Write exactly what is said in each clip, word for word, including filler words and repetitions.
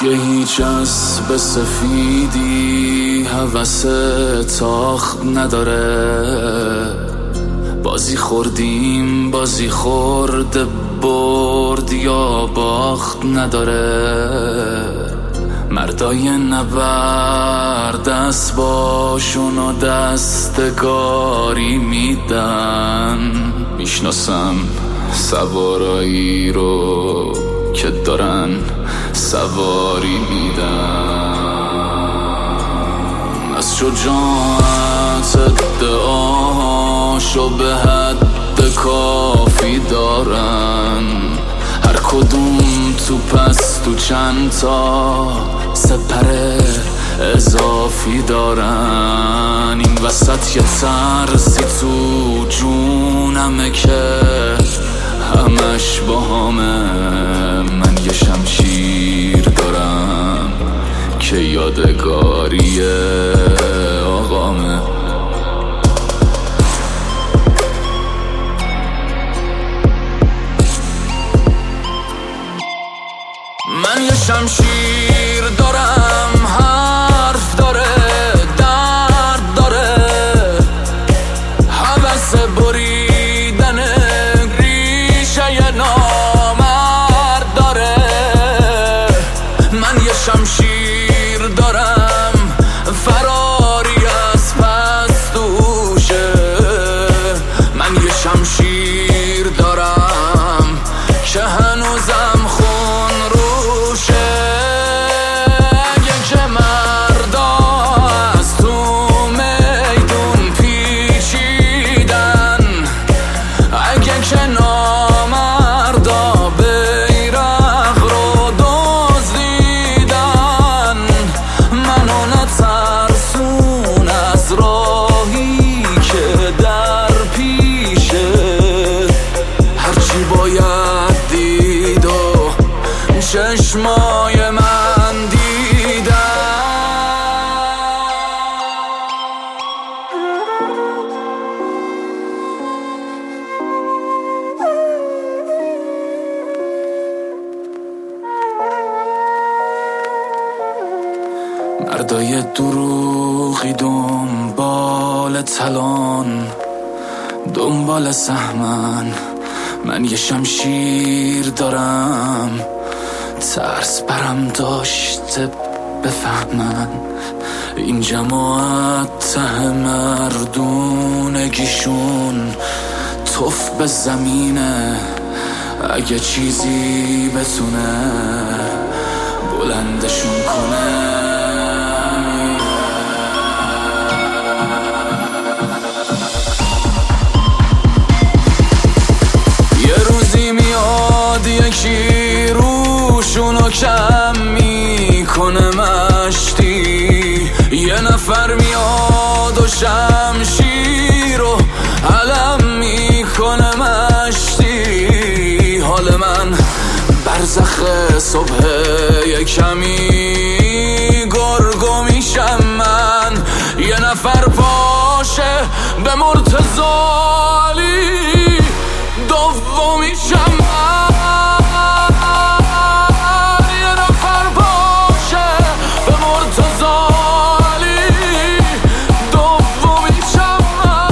یه هیچ از به سفیدی هوس تاخت نداره. بازی خوردیم بازی خورد برد یا باخت نداره. مردای نبرد دست باشون و دستگاری میدن. میشناسم سوارایی رو که دارن سواری میدن. از شجاعت ادعاشو به حد کافی دارن. هر کدوم تو پس تو چند تا سپر اضافی دارن. این وسط یه ترسی تو جونمه که همش با همه. من یه شمشیر دارم که یادگاری آقامه. من یه شمشیر دارم، حرف داره، درد داره، هوس بریدن ریشه نامرد داره. من یه شمشیر دارم، فراری از پس دوشه. من یه شمشیر دارم که هنوزم خون روشه. اگه که مردا از تو میدون پیچیدن، اگه که نامردا بیرق رو دزدیدن، منو نترسون از راهی که در پیشه. هرچی باید دید و چشمای من دیدن. مردای دروغی دنبال تلان، دنبال سهمن. من یه شمشیر دارم، ترس برم داشته بفهمن. این جماعت ته مردونگیشون توف به زمینه. اگه چیزی بتونه بلندشون کنه. یه روزی میاد یکی روشونو کم میکنه مشتی. یه نفر میاد و شمشیر و علم میکنه مشتی. حال من برزخ صبح یه کمی گرگو میشم من. یه نفر پاشه به مرتضالی دومیشم من. یه نفر پاشه به مرتضالی دومیشم من.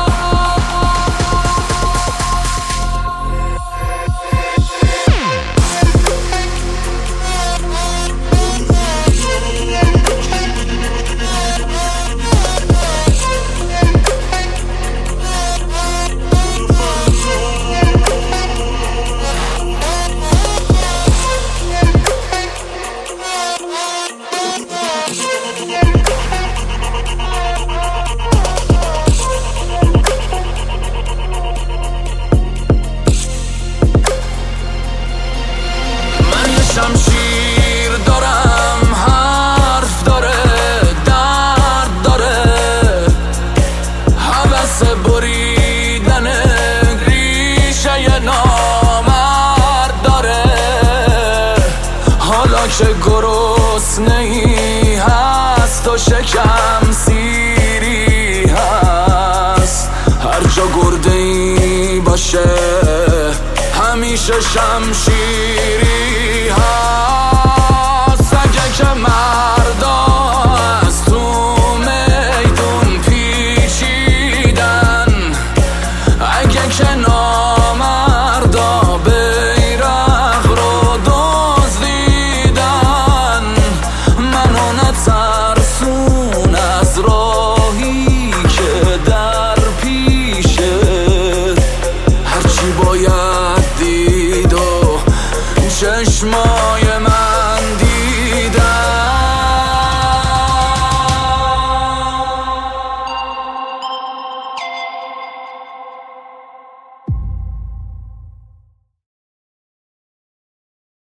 شمشیر دارم، حرف داره، درد داره، هوس بریدن ریشه نامرد داره. حالا که گرسنه‌ای هست و شکم سیری هست، هر جا گرده‌ای باشه همیشه شمشیری هست.